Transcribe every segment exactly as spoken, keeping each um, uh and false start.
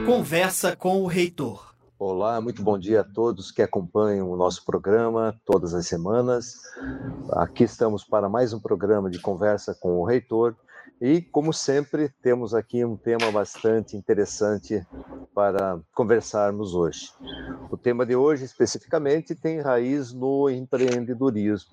Conversa com o Reitor. Olá, muito bom dia a todos que acompanham o nosso programa todas as semanas. Aqui estamos para mais um programa de Conversa com o Reitor e, como sempre, temos aqui um tema bastante interessante para conversarmos hoje. O tema de hoje, especificamente, tem raiz no empreendedorismo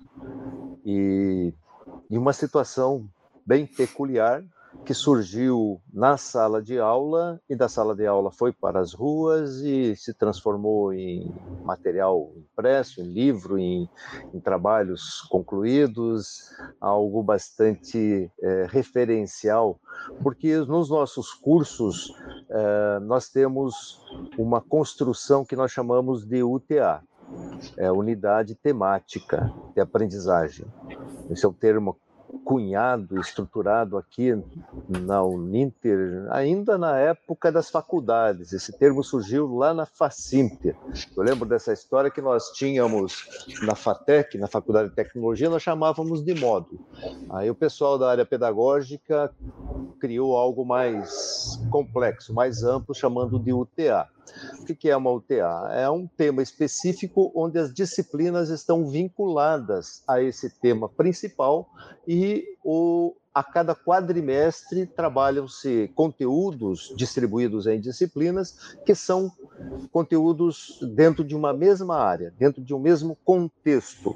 e em uma situação bem peculiar que surgiu na sala de aula e da sala de aula foi para as ruas e se transformou em material impresso, em livro, em, em trabalhos concluídos, algo bastante é, referencial, porque nos nossos cursos é, nós temos uma construção que nós chamamos de U T A, é Unidade Temática de Aprendizagem. Esse é o termo cunhado, estruturado aqui na Uninter, ainda na época das faculdades. Esse termo surgiu lá na Facimp. Eu lembro dessa história que nós tínhamos na FATEC, na Faculdade de Tecnologia, nós chamávamos de módulo. Aí o pessoal da área pedagógica criou algo mais complexo, mais amplo, chamando de U T A. O que é uma U T A? É um tema específico onde as disciplinas estão vinculadas a esse tema principal e o, a cada quadrimestre trabalham-se conteúdos distribuídos em disciplinas que são conteúdos dentro de uma mesma área, dentro de um mesmo contexto.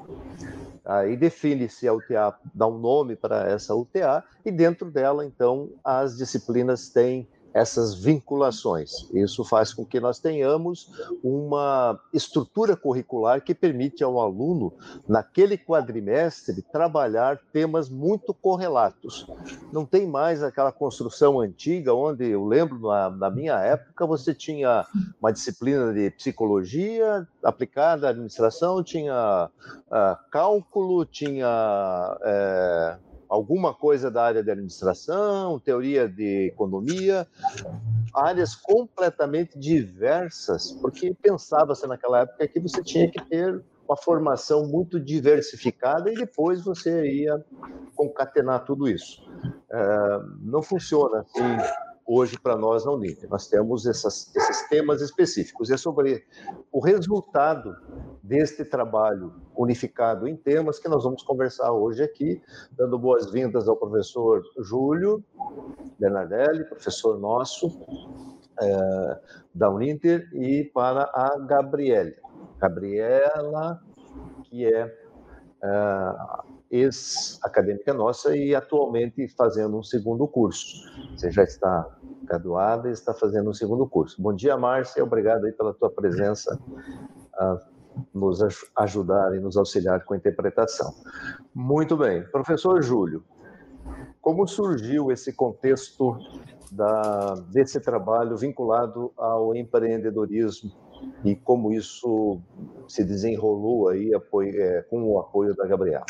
Aí define-se a U T A, dá um nome para essa U T A e dentro dela, então, as disciplinas têm essas vinculações. Isso faz com que nós tenhamos uma estrutura curricular que permite ao aluno, naquele quadrimestre, trabalhar temas muito correlatos. Não tem mais aquela construção antiga, onde eu lembro, na, na minha época, você tinha uma disciplina de psicologia aplicada à administração, tinha uh, cálculo, tinha... Uh, alguma coisa da área de administração, teoria de economia, áreas completamente diversas, porque pensava-se naquela época que você tinha que ter uma formação muito diversificada e depois você ia concatenar tudo isso. É, não funciona assim hoje para nós na Uninter. Nós temos essas, esses temas específicos. E é sobre o resultado deste trabalho unificado em temas que nós vamos conversar hoje aqui, dando boas-vindas ao professor Júlio Bernardelli, professor nosso é, da Uninter, e para a Gabriela. Gabriela, que é, é ex-acadêmica nossa e atualmente fazendo um segundo curso. Você já está graduada e está fazendo um segundo curso. Bom dia, Márcia, obrigado aí pela tua presença, a nos ajudar e nos auxiliar com a interpretação. Muito bem. Professor Júlio, como surgiu esse contexto da, desse trabalho vinculado ao empreendedorismo e como isso se desenrolou aí apoio, é, com o apoio da Gabriela?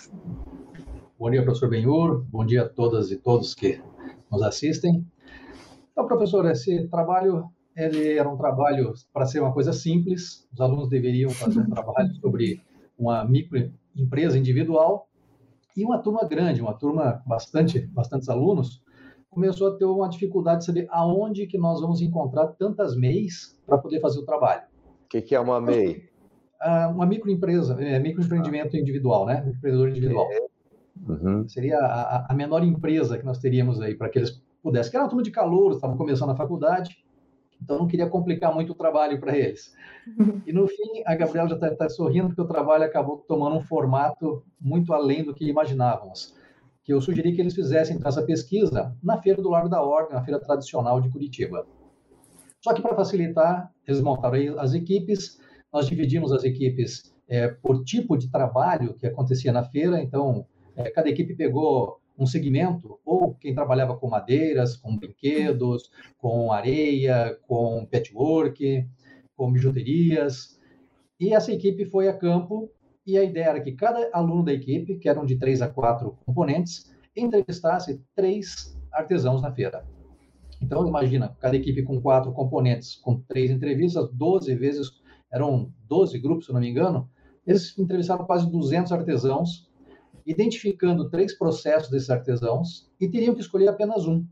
Bom dia, professor Benhur. Bom dia a todas e todos que nos assistem. Então, professor, esse trabalho ele era um trabalho para ser uma coisa simples. Os alunos deveriam fazer um trabalho sobre uma microempresa individual e uma turma grande, uma turma bastante, bastantes alunos, começou a ter uma dificuldade de saber aonde que nós vamos encontrar tantas M E Is para poder fazer o trabalho. O que, que é uma M E I? Ah, uma microempresa, é, microempreendimento individual, né? Empreendedor individual. Uhum. Seria a, a menor empresa que nós teríamos aí para que eles pudessem. Que era uma turma de calouros, estavam começando a faculdade, então não queria complicar muito o trabalho para eles. E no fim, a Gabriela já está tá sorrindo porque o trabalho acabou tomando um formato muito além do que imaginávamos. Que eu sugeri que eles fizessem então, essa pesquisa na Feira do Largo da Ordem, na feira tradicional de Curitiba. Só que para facilitar, eles montaram aí as equipes, nós dividimos as equipes é, por tipo de trabalho que acontecia na feira, então é, cada equipe pegou um segmento, ou quem trabalhava com madeiras, com brinquedos, com areia, com patchwork, com bijuterias, e essa equipe foi a campo, e a ideia era que cada aluno da equipe, que eram de três a quatro componentes, entrevistasse três artesãos na feira. Então, imagina, cada equipe com quatro componentes, com três entrevistas, doze vezes, eram doze grupos, se não me engano, eles entrevistaram quase duzentos artesãos, identificando três processos desses artesãos, e teriam que escolher apenas um.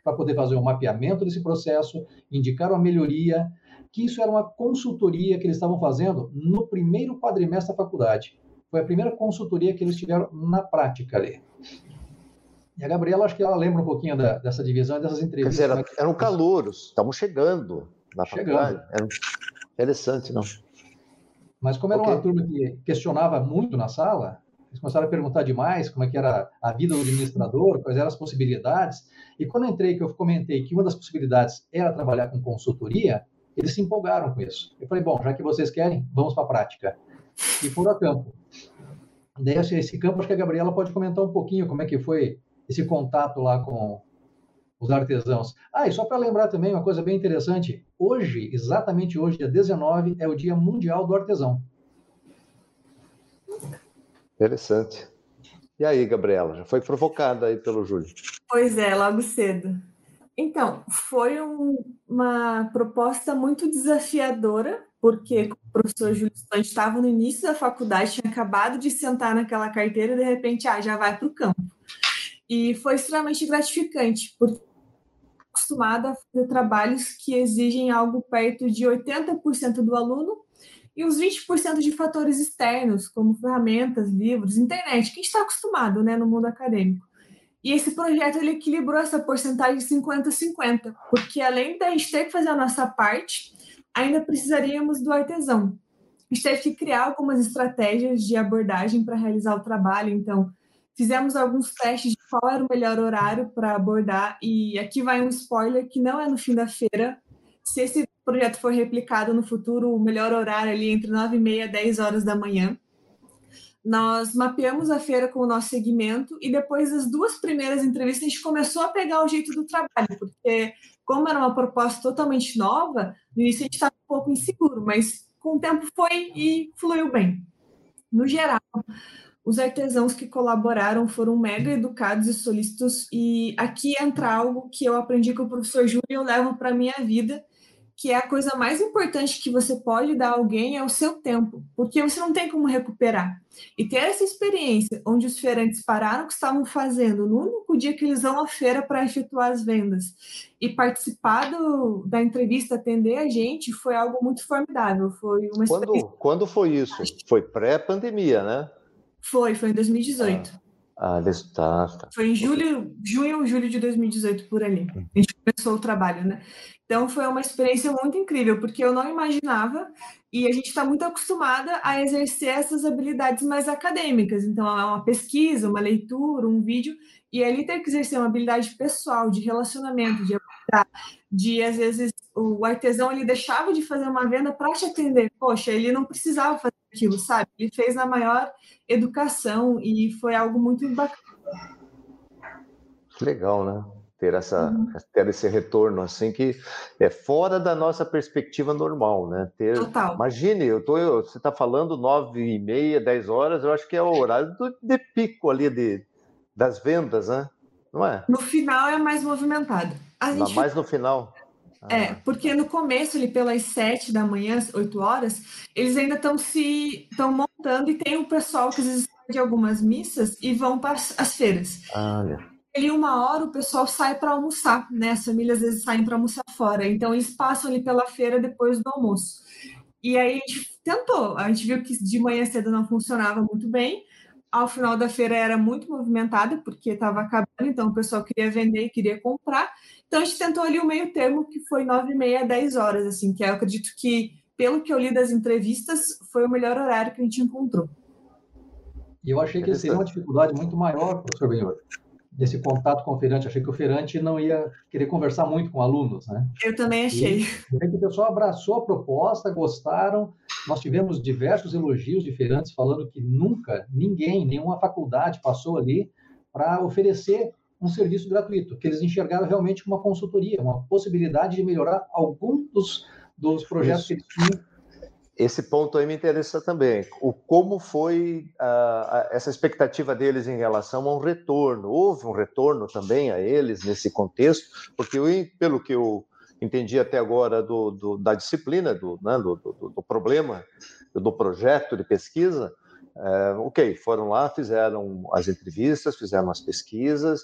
para poder fazer um mapeamento desse processo, indicar uma melhoria, que isso era uma consultoria que eles estavam fazendo no primeiro quadrimestre da faculdade. Foi a primeira consultoria que eles tiveram na prática ali. E a Gabriela, acho que ela lembra um pouquinho da, dessa divisão, dessas entrevistas. Quer dizer, era, eram calouros, estavam chegando na faculdade. Era interessante, não? Mas como era okay. uma turma que questionava muito na sala, eles começaram a perguntar demais como é que era a vida do administrador, quais eram as possibilidades. E quando eu entrei, que eu comentei que uma das possibilidades era trabalhar com consultoria, eles se empolgaram com isso. Eu falei, bom, já que vocês querem, vamos para a prática. E foram a campo. Daí, esse campo, acho que a Gabriela pode comentar um pouquinho como é que foi esse contato lá com os artesãos. Ah, e só para lembrar também uma coisa bem interessante, hoje, exatamente hoje, dia dezenove, é o Dia Mundial do Artesão. Interessante. E aí, Gabriela, já foi provocada aí pelo Júlio? Pois é, logo cedo. Então, foi um, uma proposta muito desafiadora, porque o professor Júlio Stone estava no início da faculdade, tinha acabado de sentar naquela carteira e, de repente, ah, já vai para o campo. E foi extremamente gratificante, porque estou acostumada a fazer trabalhos que exigem algo perto de oitenta por cento do aluno e uns vinte por cento de fatores externos, como ferramentas, livros, internet, que a gente está acostumado, né, no mundo acadêmico. E esse projeto ele equilibrou essa porcentagem de cinquenta a cinquenta, porque além da gente ter que fazer a nossa parte, ainda precisaríamos do artesão. A gente teve que criar algumas estratégias de abordagem para realizar o trabalho, então fizemos alguns testes de qual era o melhor horário para abordar, e aqui vai um spoiler que não é no fim da feira. Se esse projeto for replicado no futuro, o melhor horário ali entre nove e meia e dez horas da manhã. Nós mapeamos a feira com o nosso segmento e depois das duas primeiras entrevistas a gente começou a pegar o jeito do trabalho, porque como era uma proposta totalmente nova, no início a gente estava um pouco inseguro, mas com o tempo foi e fluiu bem. No geral, os artesãos que colaboraram foram mega educados e solícitos, e aqui entra algo que eu aprendi com o professor Júlio e eu levo para a minha vida, que é a coisa mais importante que você pode dar a alguém é o seu tempo, porque você não tem como recuperar. E ter essa experiência, onde os feirantes pararam o que estavam fazendo no único dia que eles vão à feira para efetuar as vendas, e participar do, da entrevista, atender a gente, foi algo muito formidável. Foi uma experiência... Quando, quando foi isso? Foi pré-pandemia, né? Foi, foi em dois mil e dezoito. Ah, tá, tá. Foi em julho, junho ou julho de dois mil e dezoito, por ali. A gente começou o trabalho, né? Então, foi uma experiência muito incrível, porque eu não imaginava, e a gente está muito acostumada a exercer essas habilidades mais acadêmicas. Então, é uma pesquisa, uma leitura, um vídeo, e ali ter que exercer uma habilidade pessoal, de relacionamento, de de, às vezes, o artesão, ele deixava de fazer uma venda para te atender. Poxa, ele não precisava fazer aquilo, sabe? Ele fez na maior educação e foi algo muito bacana. Legal, né? Ter, essa, uhum. ter esse retorno assim que é fora da nossa perspectiva normal, né? Ter, Total. Imagine, eu tô, eu, você está falando nove e meia, dez horas, eu acho que é o horário do, de pico ali de, das vendas, né? Não é? No final é mais movimentado. A gente... Mais no final? Ah. É, porque no começo, ali pelas sete da manhã, oito horas, eles ainda estão se estão montando e tem o pessoal que às vezes sai de algumas missas e vão para as feiras. Olha. Ali uma hora o pessoal sai para almoçar, né? As famílias às vezes saem para almoçar fora, então eles passam ali pela feira depois do almoço. E aí a gente tentou, a gente viu que de manhã cedo não funcionava muito bem. Ao final da feira era muito movimentada, porque estava acabando, então o pessoal queria vender e queria comprar. Então a gente tentou ali o meio termo, que foi nove e meia, dez horas, assim, que eu acredito que, pelo que eu li das entrevistas, foi o melhor horário que a gente encontrou. E eu achei que seria uma dificuldade muito maior, professor Benhor, desse contato com o feirante. Achei que o feirante não ia querer conversar muito com alunos, né? Eu também achei. E o pessoal abraçou a proposta, gostaram. Nós tivemos diversos elogios de feirantes falando que nunca, ninguém, nenhuma faculdade passou ali para oferecer um serviço gratuito, que eles enxergaram realmente como uma consultoria, uma possibilidade de melhorar algum dos, dos projetos Isso. que eles tinham. Esse ponto aí me interessa também. O, como foi uh, essa expectativa deles em relação a um retorno? Houve um retorno também a eles nesse contexto? Porque, eu, pelo que eu entendi até agora do, do, da disciplina, do, né, do, do, do problema, do projeto de pesquisa, é, ok, foram lá, fizeram as entrevistas, fizeram as pesquisas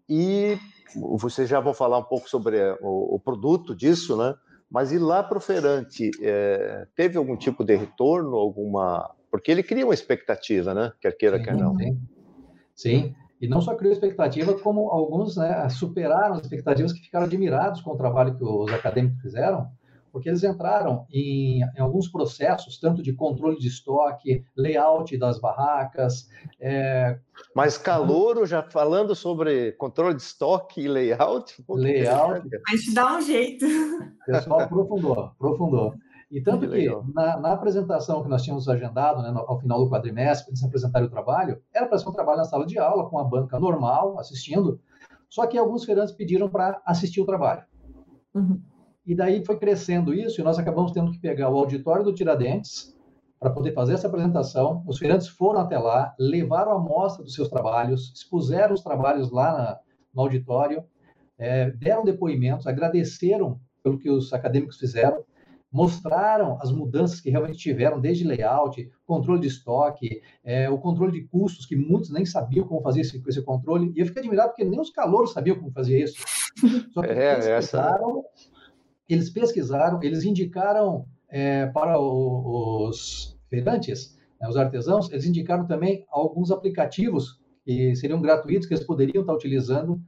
e vocês já vão falar um pouco sobre o, o produto disso, né? Mas ir lá para o feirante, é, teve algum tipo de retorno, alguma... Porque ele cria uma expectativa, né? Quer queira, sim, quer não. Sim. sim, e não só criou expectativa, como alguns, né, superaram as expectativas, que ficaram admirados com o trabalho que os acadêmicos fizeram, porque eles entraram em, em alguns processos, tanto de controle de estoque, layout das barracas. É... Mas Calouro, já falando sobre controle de estoque e layout? Pô, layout. A gente dá um jeito. O pessoal aprofundou, aprofundou. E tanto que, que na, na apresentação que nós tínhamos agendado, né, no, ao final do quadrimestre, para apresentar o trabalho, era para ser um trabalho na sala de aula, com a banca normal, assistindo, só que alguns feirantes pediram para assistir o trabalho. Uhum. E daí foi crescendo isso, e nós acabamos tendo que pegar o auditório do Tiradentes para poder fazer essa apresentação. Os feirantes foram até lá, levaram a amostra dos seus trabalhos, expuseram os trabalhos lá na, no auditório, é, deram depoimentos, agradeceram pelo que os acadêmicos fizeram, mostraram as mudanças que realmente tiveram, desde layout, controle de estoque, é, o controle de custos, que muitos nem sabiam como fazer esse, esse controle, e eu fiquei admirado porque nem os calouros sabiam como fazer isso. Só que é, eles pesquisaram, essa... eles pesquisaram, eles indicaram é, para o, os feirantes, né, os artesãos, eles indicaram também alguns aplicativos que seriam gratuitos, que eles poderiam estar utilizando.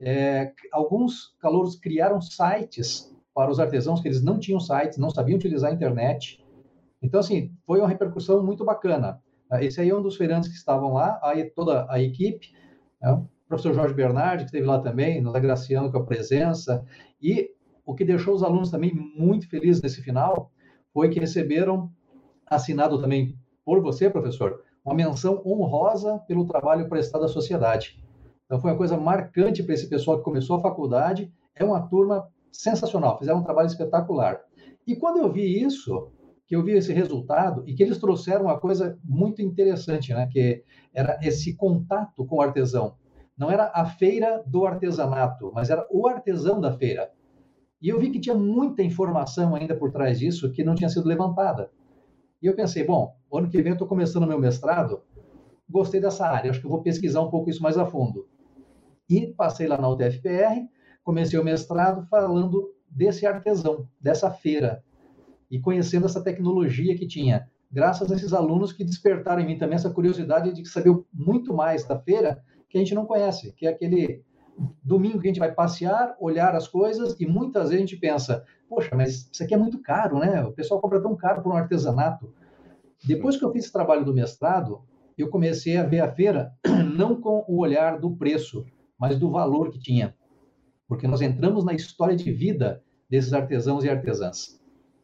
É, alguns calouros criaram sites para os artesãos, que eles não tinham sites, não sabiam utilizar a internet. Então, assim, foi uma repercussão muito bacana. Esse aí é um dos feirantes que estavam lá, aí toda a equipe, né? O professor Jorge Bernardi, que esteve lá também, nos agraciando com a presença, e o que deixou os alunos também muito felizes nesse final foi que receberam, assinado também por você, professor, uma menção honrosa pelo trabalho prestado à sociedade. Então, foi uma coisa marcante para esse pessoal que começou a faculdade. É uma turma sensacional, fizeram um trabalho espetacular. E quando eu vi isso, que eu vi esse resultado, e que eles trouxeram uma coisa muito interessante, né? Que era esse contato com o artesão. Não era a feira do artesanato, mas era o artesão da feira. E eu vi que tinha muita informação ainda por trás disso que não tinha sido levantada. E eu pensei, bom, ano que vem eu estou começando meu mestrado, gostei dessa área, acho que eu vou pesquisar um pouco isso mais a fundo. E passei lá na U T F P R, comecei o mestrado falando desse artesão, dessa feira, e conhecendo essa tecnologia que tinha, graças a esses alunos que despertaram em mim também essa curiosidade de saber muito mais da feira que a gente não conhece, que é aquele domingo que a gente vai passear, olhar as coisas, e muitas vezes a gente pensa, poxa, mas isso aqui é muito caro, né? O pessoal cobra tão caro por um artesanato. Depois que eu fiz esse trabalho do mestrado, eu comecei a ver a feira não com o olhar do preço, mas do valor que tinha. Porque nós entramos na história de vida desses artesãos e artesãs.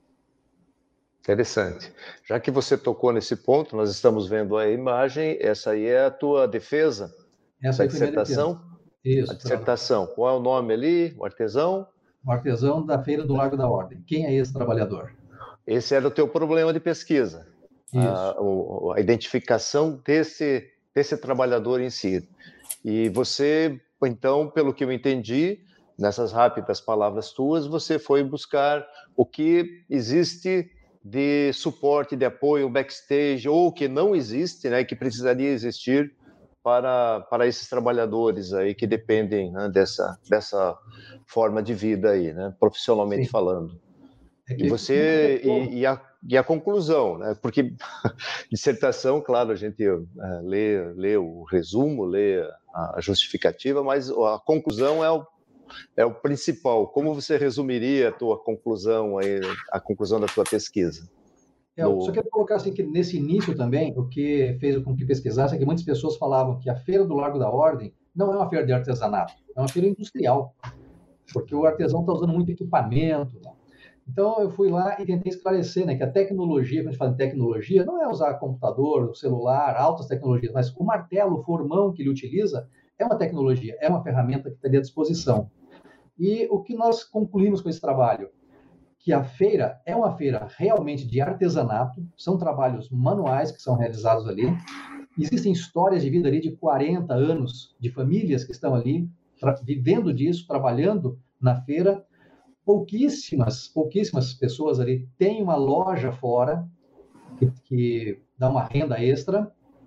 Interessante. Já que você tocou nesse ponto, nós estamos vendo a imagem, essa aí é a tua defesa? Essa é a dissertação? Isso. A dissertação. Pra... Qual é o nome ali? O artesão? O artesão da Feira do Largo da Ordem. Quem é esse trabalhador? Esse era o teu problema de pesquisa. Isso. A, a identificação desse, desse trabalhador em si. E você, então, pelo que eu entendi, nessas rápidas palavras tuas, você foi buscar o que existe de suporte, de apoio, backstage, ou que não existe, né, que precisaria existir para, para esses trabalhadores aí que dependem, né, dessa, dessa forma de vida aí, né, profissionalmente Sim. falando. É que... E você e, e, a, e a conclusão, né? Porque dissertação, claro, a gente uh, lê, lê o resumo, lê a, a justificativa, mas a conclusão é o, é o principal. Como você resumiria a tua conclusão aí, a conclusão da tua pesquisa? É, eu só quero colocar assim que nesse início também, o que fez com que pesquisasse é que muitas pessoas falavam que a Feira do Largo da Ordem não é uma feira de artesanato, é uma feira industrial, porque o artesão está usando muito equipamento, né? Então, eu fui lá e tentei esclarecer, né, que a tecnologia, quando a gente fala em tecnologia, não é usar computador, celular, altas tecnologias, mas o martelo, o formão que ele utiliza é uma tecnologia, é uma ferramenta que está à disposição. E o que nós concluímos com esse trabalho? Que a feira é uma feira realmente de artesanato, são trabalhos manuais que são realizados ali, existem histórias de vida ali de quarenta anos, de famílias que estão ali, vivendo disso, trabalhando na feira. Pouquíssimas, pouquíssimas pessoas ali têm uma loja fora que, que dá uma renda extra,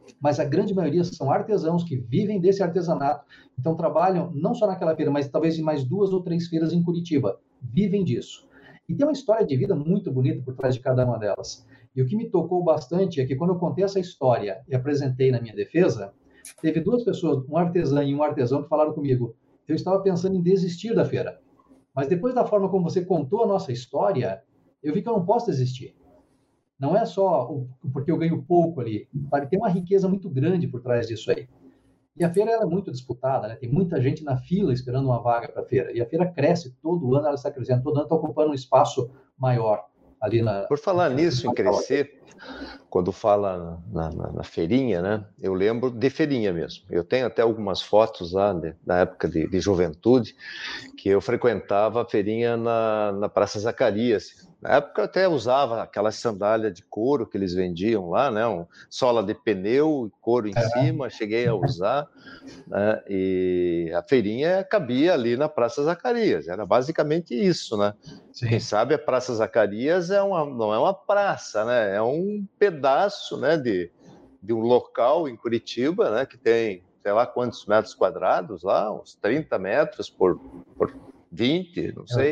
mas a grande maioria são artesãos que vivem desse artesanato, então trabalham não só naquela feira, mas talvez em mais duas ou três feiras em Curitiba, vivem disso. E tem uma história de vida muito bonita por trás de cada uma delas. E o que me tocou bastante é que quando eu contei essa história e apresentei na minha defesa, teve duas pessoas, um artesão e um artesão, que falaram comigo, eu estava pensando em desistir da feira, mas depois da forma como você contou a nossa história, eu vi que eu não posso desistir. Não é só o, porque eu ganho pouco ali, sabe? Tem uma riqueza muito grande por trás disso aí. E a feira ela é muito disputada, né? Tem muita gente na fila esperando uma vaga para a feira. E a feira cresce, todo ano ela está crescendo, todo ano está ocupando um espaço maior ali na... Por falar nisso, em crescer, quando fala na, na, na feirinha, né? Eu lembro de feirinha mesmo. Eu tenho até algumas fotos lá de, da época de, de juventude, que eu frequentava a feirinha na, na Praça Zacarias. Na época eu até usava aquela sandália de couro que eles vendiam lá, né? Um, sola de pneu, couro em é. cima, cheguei a usar, né? E a feirinha cabia ali na Praça Zacarias, era basicamente isso, né? Sim. Quem sabe a Praça Zacarias é uma, não é uma praça, né? É um pedaço, né, de, de um local em Curitiba, né, que tem, sei lá quantos metros quadrados lá, uns trinta metros por, por vinte, não sei.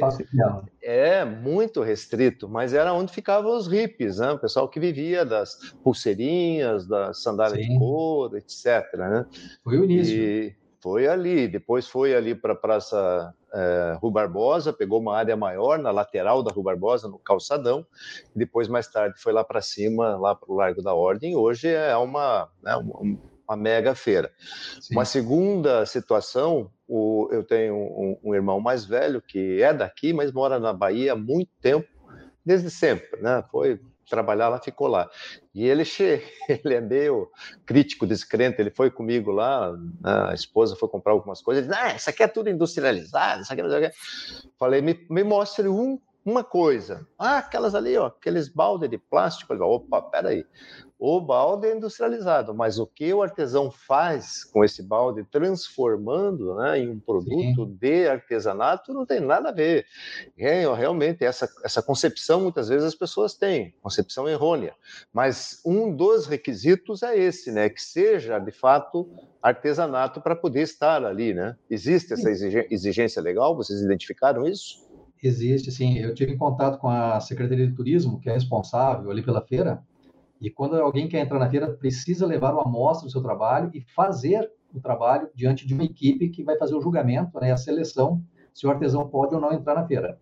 É muito restrito, mas era onde ficavam os hippies, né? O pessoal que vivia das pulseirinhas, das sandálias Sim. de couro, etcétera. Né? Foi o início. E foi ali, depois foi ali para a Praça é, Rui Barbosa, pegou uma área maior na lateral da Rui Barbosa, no calçadão, e depois mais tarde foi lá para cima, lá para o Largo da Ordem. Hoje é uma, né, uma, uma mega feira. Sim. Uma segunda situação, o, eu tenho um, um irmão mais velho que é daqui, mas mora na Bahia há muito tempo, desde sempre, né? Foi trabalhar lá, ficou lá. E ele, che... ele é meio crítico, descrente, ele foi comigo lá, né? A esposa foi comprar algumas coisas, ele disse, ah, isso aqui é tudo industrializado, isso aqui não sei o quê. Falei, me, me mostre um, uma coisa. Ah, aquelas ali, ó, aqueles balde de plástico. Falei, opa, peraí. O balde é industrializado, mas o que o artesão faz com esse balde, transformando, né, em um produto Sim. de artesanato, não tem nada a ver. É, realmente, essa, essa concepção, muitas vezes, as pessoas têm, concepção errônea. Mas um dos requisitos é esse, né, que seja, de fato, artesanato para poder estar ali. Né? Existe essa exigência legal? Vocês identificaram isso? Existe, sim. Eu tive em contato com a Secretaria de Turismo, que é responsável ali pela feira, e quando alguém quer entrar na feira, precisa levar uma amostra do seu trabalho e fazer o trabalho diante de uma equipe que vai fazer o julgamento, né, a seleção, se o artesão pode ou não entrar na feira.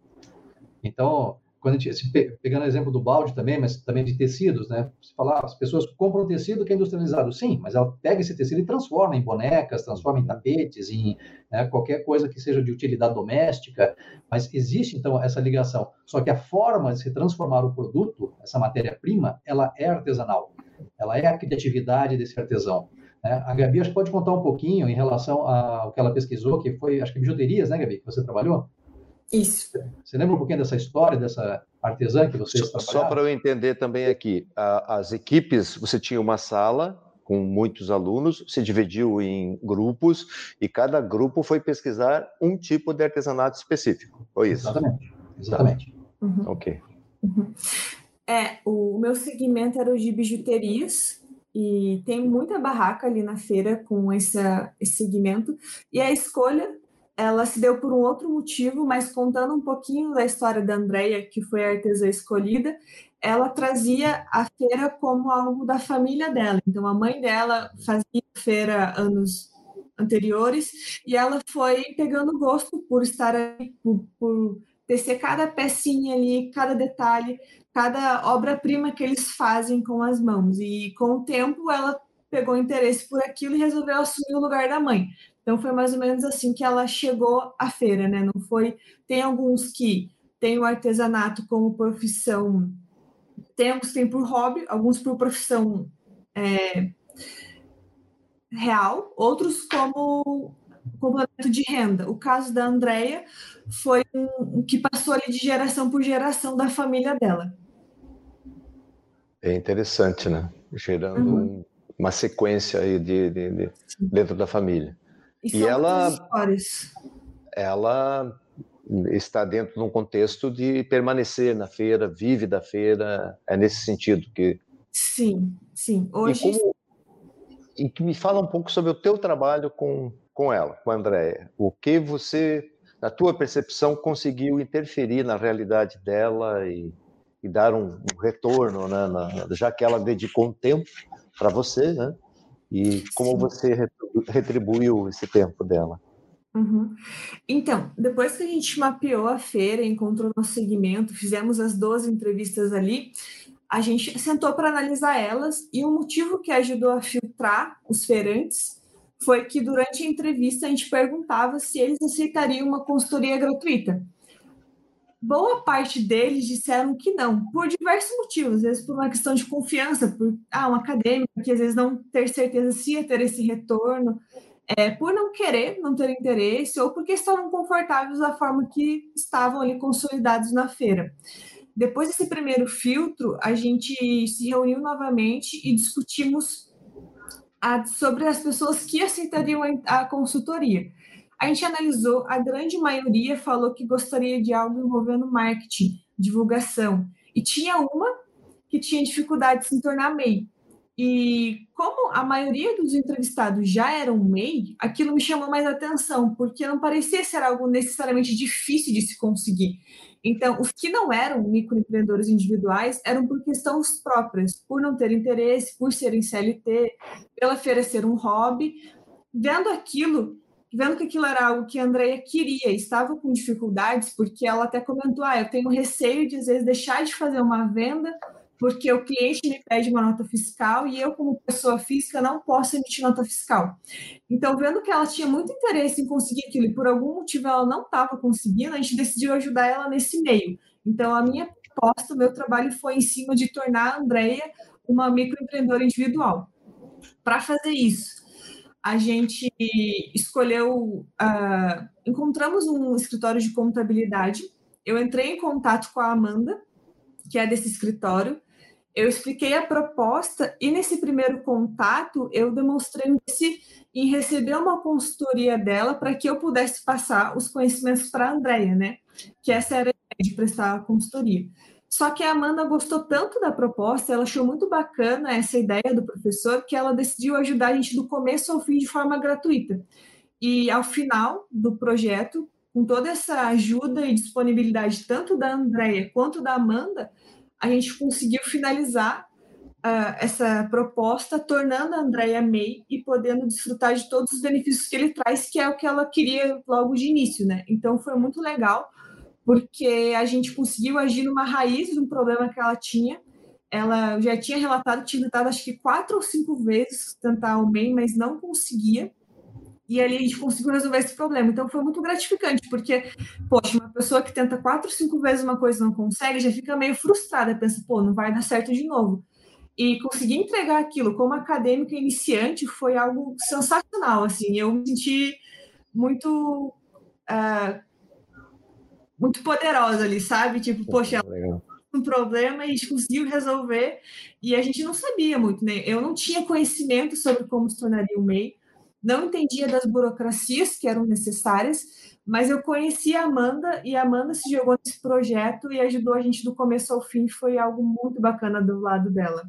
Então, quando a gente, pegando o exemplo do balde também, mas também de tecidos, né? Você fala, ah, as pessoas compram tecido que é industrializado. Sim, mas ela pega esse tecido e transforma em bonecas, transforma em tapetes, em né, qualquer coisa que seja de utilidade doméstica. Mas existe, então, essa ligação. Só que a forma de se transformar o produto, essa matéria-prima, ela é artesanal. Ela é a criatividade desse artesão. Né? A Gabi, acho que pode contar um pouquinho em relação ao que ela pesquisou, que foi, acho que bijuterias, né, Gabi, que você trabalhou? Isso. Você lembra um pouquinho dessa história, dessa artesã que vocês trabalharam? Só para eu entender também aqui, a, as equipes, você tinha uma sala com muitos alunos, se dividiu em grupos e cada grupo foi pesquisar um tipo de artesanato específico, foi isso? Exatamente, exatamente. Uhum. Ok. Uhum. É, o meu segmento era o de bijuterias e tem muita barraca ali na feira com essa, esse segmento e a escolha ela se deu por um outro motivo, mas contando um pouquinho da história da Andrea, que foi a artesã escolhida, ela trazia a feira como algo da família dela. Então, a mãe dela fazia feira anos anteriores e ela foi pegando gosto por estar ali, por, por tecer cada pecinha ali, cada detalhe, cada obra-prima que eles fazem com as mãos. E, com o tempo, ela pegou interesse por aquilo e resolveu assumir o lugar da mãe. Então, foi mais ou menos assim que ela chegou à feira, né? Não foi... Tem alguns que têm o artesanato como profissão, tem alguns que têm por hobby, alguns por profissão é, real, outros como complemento de renda. O caso da Andrea foi um, um que passou ali de geração por geração da família dela. É interessante, né? Gerando uhum. uma sequência aí de, de, de dentro da família. E, e ela, histórias. ela está dentro de um contexto de permanecer na feira, vive da feira, é nesse sentido que... Sim, sim. Hoje... E como... e que me fala um pouco sobre o teu trabalho com, com ela, com a Andréia. O que você, na tua percepção, conseguiu interferir na realidade dela e, e dar um, um retorno, né, na, já que ela dedicou um tempo para você, né? E como você retribuiu esse tempo dela? Uhum. Então, depois que a gente mapeou a feira, encontrou nosso segmento, fizemos as doze entrevistas ali, a gente sentou para analisar elas, e o motivo que ajudou a filtrar os feirantes foi que durante a entrevista a gente perguntava se eles aceitariam uma consultoria gratuita. Boa parte deles disseram que não, por diversos motivos, às vezes por uma questão de confiança, por ah, um acadêmico que às vezes não ter certeza se ia ter esse retorno, é, por não querer, não ter interesse, ou porque estavam confortáveis da forma que estavam ali consolidados na feira. Depois desse primeiro filtro, a gente se reuniu novamente e discutimos a, sobre as pessoas que aceitariam a, a consultoria. A gente analisou, a grande maioria falou que gostaria de algo envolvendo marketing, divulgação, e tinha uma que tinha dificuldade de se tornar M E I. E como a maioria dos entrevistados já eram M E I, aquilo me chamou mais atenção, porque não parecia ser algo necessariamente difícil de se conseguir. Então, os que não eram microempreendedores individuais eram por questões próprias, por não ter interesse, por serem C L T, pela feira ser um hobby. Vendo aquilo, vendo que aquilo era algo que a Andréia queria, estava com dificuldades, porque ela até comentou, ah, eu tenho receio de, às vezes, deixar de fazer uma venda, porque o cliente me pede uma nota fiscal e eu, como pessoa física, não posso emitir nota fiscal. Então, vendo que ela tinha muito interesse em conseguir aquilo e por algum motivo ela não estava conseguindo, a gente decidiu ajudar ela nesse meio. Então, a minha proposta, o meu trabalho foi em cima de tornar a Andréia uma microempreendedora individual. Para fazer isso, a gente escolheu, uh, encontramos um escritório de contabilidade, eu entrei em contato com a Amanda, que é desse escritório, eu expliquei a proposta e nesse primeiro contato eu demonstrei interesse em receber uma consultoria dela para que eu pudesse passar os conhecimentos para a Andréia, né? Que essa era a ideia de prestar a consultoria. Só que a Amanda gostou tanto da proposta, ela achou muito bacana essa ideia do professor, que ela decidiu ajudar a gente do começo ao fim de forma gratuita. E ao final do projeto, com toda essa ajuda e disponibilidade tanto da Andréia quanto da Amanda, a gente conseguiu finalizar uh, essa proposta, tornando a Andréia M E I e podendo desfrutar de todos os benefícios que ele traz, que é o que ela queria logo de início, né? Então, foi muito legal, porque a gente conseguiu agir numa raiz de um problema que ela tinha. Ela já tinha relatado, tinha tentado acho que quatro ou cinco vezes tentar o M E I, mas não conseguia. E ali a gente conseguiu resolver esse problema. Então, foi muito gratificante, porque, poxa, uma pessoa que tenta quatro, cinco vezes uma coisa e não consegue, já fica meio frustrada, pensa, pô, não vai dar certo de novo. E conseguir entregar aquilo como acadêmica iniciante foi algo sensacional, assim. Eu me senti muito, uh, muito poderosa ali, sabe? Tipo, poxa, ela um problema e a gente conseguiu resolver e a gente não sabia muito, né? Eu não tinha conhecimento sobre como se tornaria o M E I, não entendia das burocracias que eram necessárias, mas eu conheci a Amanda e a Amanda se jogou nesse projeto e ajudou a gente do começo ao fim, foi algo muito bacana do lado dela.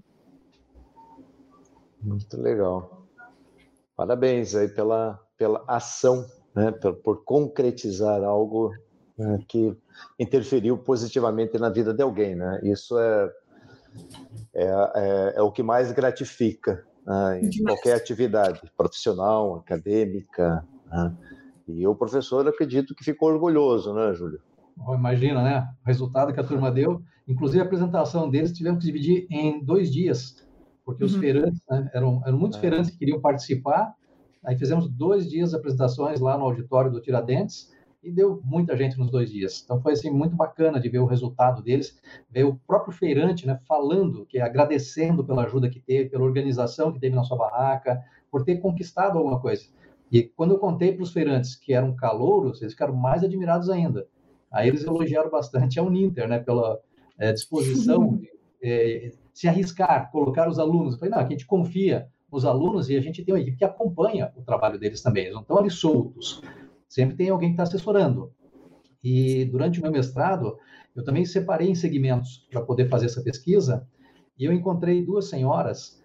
Muito legal. Parabéns aí pela, pela ação, né? por, por concretizar algo, né, que interferiu positivamente na vida de alguém, né? Isso é, é, é, é o que mais gratifica, né, em Demais. Qualquer atividade profissional, acadêmica, né? E o professor, acredito que ficou orgulhoso, né, Júlio? Oh, imagina, né? O resultado que a turma deu. Inclusive, a apresentação deles tivemos que dividir em dois dias, porque os uhum. feirantes, né, eram, eram muitos é. feirantes que queriam participar. Aí fizemos dois dias de apresentações lá no auditório do Tiradentes e deu muita gente nos dois dias. Então, foi assim, muito bacana de ver o resultado deles, ver o próprio feirante, né, falando, que agradecendo pela ajuda que teve, pela organização que teve na sua barraca, por ter conquistado alguma coisa. E quando eu contei para os feirantes que eram calouros, eles ficaram mais admirados ainda. Aí eles elogiaram bastante a Uninter, né, pela é, disposição de é, se arriscar, colocar os alunos. Eu falei, não, aqui a gente confia nos alunos e a gente tem uma equipe que acompanha o trabalho deles também. Eles não estão ali soltos. Sempre tem alguém que está assessorando. E durante o meu mestrado, eu também separei em segmentos para poder fazer essa pesquisa, e eu encontrei duas senhoras,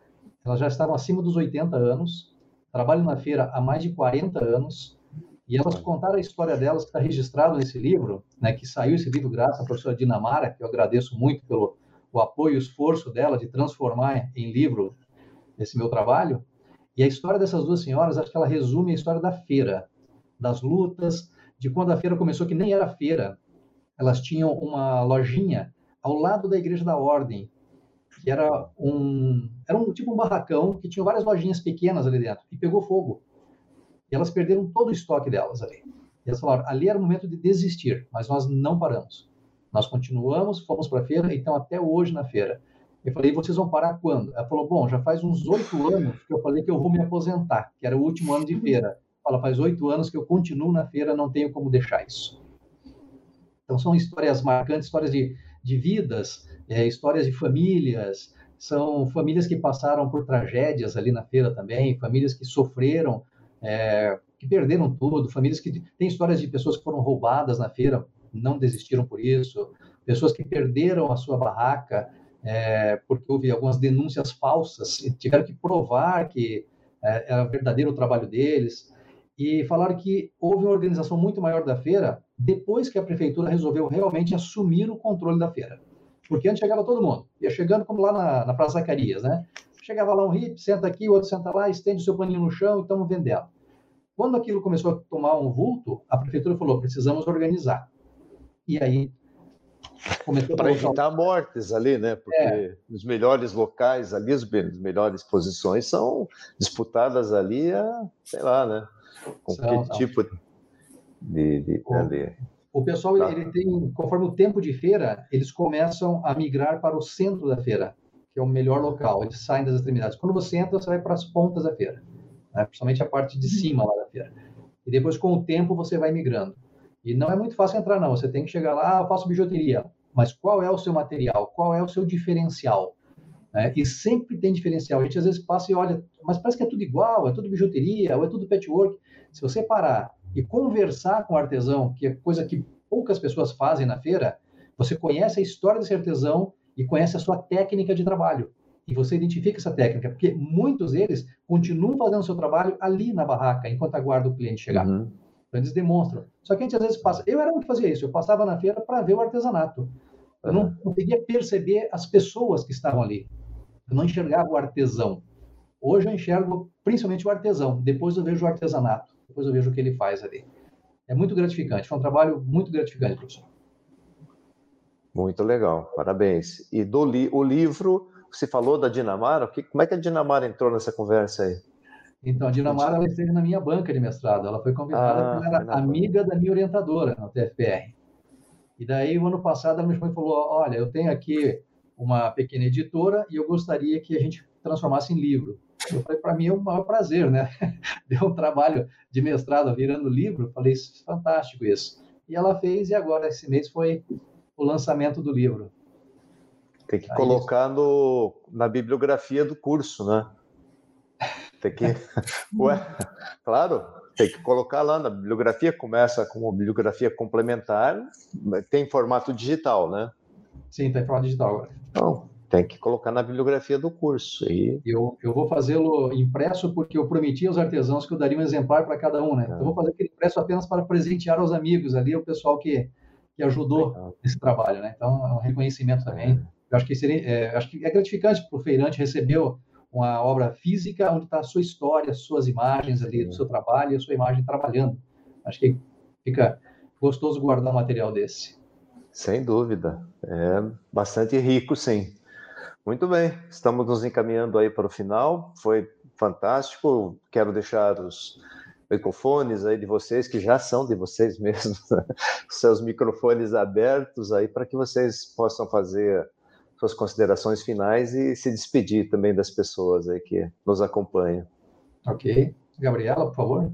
elas já estavam acima dos oitenta anos, trabalham na feira há mais de quarenta anos, e elas contaram a história delas, que está registrado nesse livro, né, que saiu esse livro graças à professora Dinamara, que eu agradeço muito pelo o apoio e o esforço dela de transformar em livro esse meu trabalho. E a história dessas duas senhoras, acho que ela resume a história da feira, das lutas, de quando a feira começou, que nem era feira. Elas tinham uma lojinha ao lado da Igreja da Ordem, que era um, era um tipo um barracão, que tinha várias lojinhas pequenas ali dentro, e pegou fogo. E elas perderam todo o estoque delas ali. E elas falaram, ali era o momento de desistir, mas nós não paramos. Nós continuamos, fomos para a feira, e estão até hoje na feira. Eu falei, vocês vão parar quando? Ela falou, bom, já faz uns oito anos que eu falei que eu vou me aposentar, que era o último ano de feira. Fala, faz oito anos que eu continuo na feira, não tenho como deixar isso. Então, são histórias marcantes, histórias de, de vidas, é, histórias de famílias, são famílias que passaram por tragédias ali na feira também, famílias que sofreram, é, que perderam tudo, famílias que... Tem histórias de pessoas que foram roubadas na feira, não desistiram por isso, pessoas que perderam a sua barraca, é, porque houve algumas denúncias falsas, e tiveram que provar que é, era verdadeiro o trabalho deles, e falaram que houve uma organização muito maior da feira depois que a prefeitura resolveu realmente assumir o controle da feira. Porque antes chegava todo mundo, ia chegando como lá na, na Praça Zacarias, né? Chegava lá um hippie, senta aqui, o outro senta lá, estende o seu paninho no chão e estamos vendendo. Quando aquilo começou a tomar um vulto, a prefeitura falou, precisamos organizar. E aí começou para evitar mortes ali, né? Porque é. os melhores locais ali, as melhores posições são disputadas ali, a, sei lá, né? Com são, que tipo de... de, o, de... o pessoal, tá. ele tem, conforme o tempo de feira, eles começam a migrar para o centro da feira, que é o melhor local, eles saem das extremidades. Quando você entra, você vai para as pontas da feira, né? Principalmente a parte de cima lá da feira. E depois, com o tempo, você vai migrando. E não é muito fácil entrar, não. Você tem que chegar lá, ah, eu faço bijuteria. Mas qual é o seu material? Qual é o seu diferencial? É, e sempre tem diferencial. A gente às vezes passa e olha, mas parece que é tudo igual, é tudo bijuteria, ou é tudo patchwork. Se você parar e conversar com o artesão, que é coisa que poucas pessoas fazem na feira, você conhece a história desse artesão e conhece a sua técnica de trabalho. E você identifica essa técnica, porque muitos deles continuam fazendo o seu trabalho ali na barraca, enquanto aguarda o cliente chegar. Uhum. Então, eles demonstram. Só que a gente às vezes passa... Eu era um que fazia isso. Eu passava na feira para ver o artesanato. Eu não conseguia perceber as pessoas que estavam ali. Eu não enxergava o artesão. Hoje eu enxergo principalmente o artesão. Depois eu vejo o artesanato. Depois eu vejo o que ele faz ali. É muito gratificante. Foi um trabalho muito gratificante, professor. Muito legal. Parabéns. E do li... o livro, você falou da Dinamara. Como é que a Dinamara entrou nessa conversa aí? Então, a Dinamara, ela esteve na minha banca de mestrado. Ela foi convidada, ah, ela era amiga banca. da minha orientadora na T F P R. E daí, o ano passado, ela me chamou e falou, olha, eu tenho aqui uma pequena editora e eu gostaria que a gente transformasse em livro. Eu falei, para mim é um maior prazer, né? Deu um trabalho de mestrado virando livro. Falei, fantástico isso. E ela fez, e agora, esse mês, foi o lançamento do livro. Tem que Aí, colocar no, na bibliografia do curso, né? Tem que... Ué, claro, tem que colocar lá na bibliografia, começa com uma bibliografia complementar, tem formato digital, né? Sim, tem formato digital agora. Então, tem que colocar na bibliografia do curso. E... Eu, eu vou fazê-lo impresso porque eu prometi aos artesãos que eu daria um exemplar para cada um, né? Então, eu vou fazer aquele impresso apenas para presentear aos amigos ali, o pessoal que, que ajudou Legal. nesse trabalho, né? Então, é um reconhecimento também. Eu acho que, seria, é, acho que é gratificante para o feirante receber uma obra física onde está a sua história, as suas imagens ali do seu trabalho e a sua imagem trabalhando. Acho que fica gostoso guardar um material desse. Sem dúvida. É bastante rico, sim. Muito bem. Estamos nos encaminhando aí para o final. Foi fantástico. Quero deixar os microfones aí de vocês, que já são de vocês mesmos, seus microfones abertos aí para que vocês possam fazer suas considerações finais e se despedir também das pessoas aí que nos acompanham. Ok. Gabriela, por favor.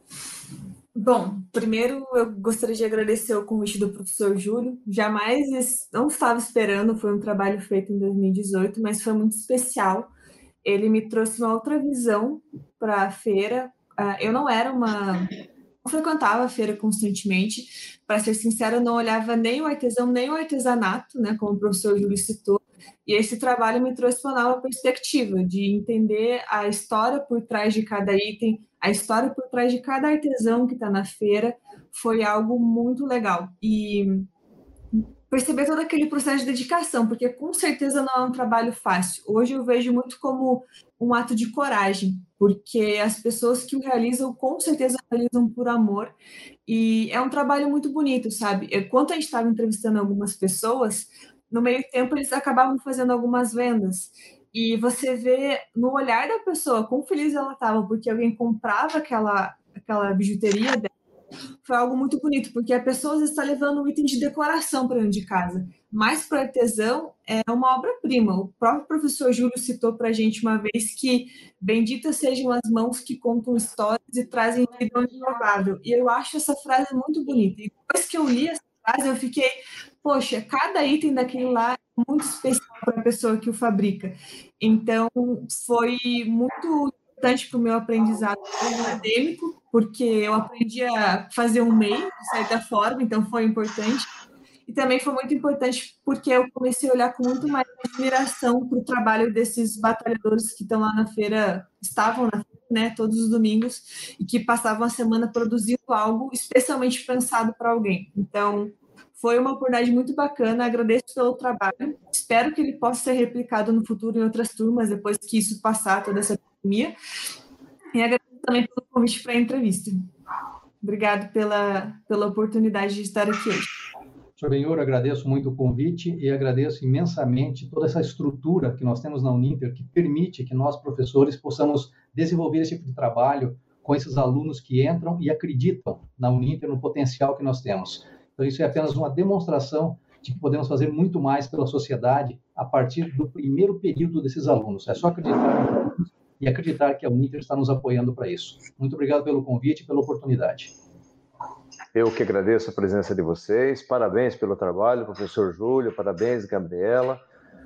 Bom, primeiro eu gostaria de agradecer o convite do professor Júlio. Jamais, não estava esperando, foi um trabalho feito em dois mil e dezoito, mas foi muito especial. Ele me trouxe uma outra visão para a feira. Eu não era uma... não frequentava a feira constantemente. Para ser sincera, eu não olhava nem o artesão, nem o artesanato, né, como o professor Júlio citou. E esse trabalho me trouxe uma nova perspectiva de entender a história por trás de cada item, a história por trás de cada artesão que está na feira. Foi algo muito legal. E perceber todo aquele processo de dedicação, porque com certeza não é um trabalho fácil. Hoje eu vejo muito como um ato de coragem, porque as pessoas que o realizam, com certeza realizam por amor, e é um trabalho muito bonito, sabe? Enquanto a gente estava entrevistando algumas pessoas, no meio tempo eles acabavam fazendo algumas vendas, e você vê no olhar da pessoa quão feliz ela estava, porque alguém comprava aquela, aquela bijuteria dela. Foi algo muito bonito, porque a pessoa está levando um item de decoração para dentro de casa, mas para o artesão é uma obra-prima. O próprio professor Júlio citou para a gente uma vez que benditas sejam as mãos que contam histórias e trazem vida inenarrável. E eu acho essa frase muito bonita. E depois que eu li essa frase, eu fiquei, poxa, cada item daquele lá é muito especial para a pessoa que o fabrica. Então, foi muito importante para o meu aprendizado acadêmico, porque eu aprendi a fazer um meio, de certa forma, então foi importante. E também foi muito importante porque eu comecei a olhar com muito mais admiração para o trabalho desses batalhadores que estão lá na feira, estavam na feira, né, todos os domingos, e que passavam a semana produzindo algo especialmente pensado para alguém. Então, foi uma oportunidade muito bacana, agradeço pelo trabalho, espero que ele possa ser replicado no futuro em outras turmas, depois que isso passar, toda essa pandemia. E agradeço também pelo convite para a entrevista. Obrigado pela, pela oportunidade de estar aqui hoje. Senhor Benhur, agradeço muito o convite e agradeço imensamente toda essa estrutura que nós temos na Uninter, que permite que nós, professores, possamos desenvolver esse tipo de trabalho com esses alunos que entram e acreditam na Uninter, no potencial que nós temos. Então, isso é apenas uma demonstração de que podemos fazer muito mais pela sociedade a partir do primeiro período desses alunos. É só acreditar e acreditar que a Uninter está nos apoiando para isso. Muito obrigado pelo convite e pela oportunidade. Eu que agradeço a presença de vocês. Parabéns pelo trabalho, professor Júlio. Parabéns, Gabriela.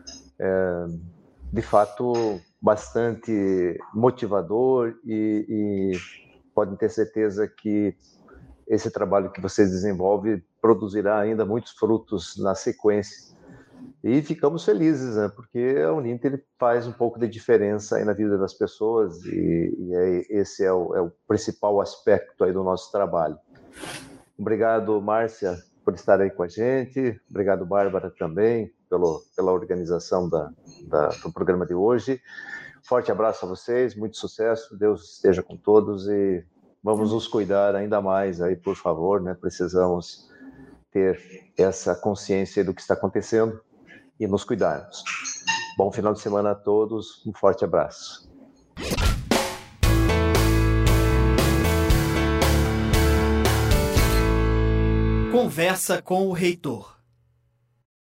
É, de fato, bastante motivador e, e podem ter certeza que esse trabalho que vocês desenvolvem produzirá ainda muitos frutos na sequência. E ficamos felizes, né? Porque a Uninter faz um pouco de diferença aí na vida das pessoas e, e é, esse é o, é o principal aspecto aí do nosso trabalho. Obrigado, Márcia, por estar aí com a gente. Obrigado, Bárbara, também, pelo, pela organização da, da, do programa de hoje. Forte abraço a vocês, muito sucesso, Deus esteja com todos e vamos nos cuidar ainda mais aí, por favor, né? Precisamos ter essa consciência do que está acontecendo e nos cuidarmos. Bom final de semana a todos, um forte abraço. Conversa com o reitor.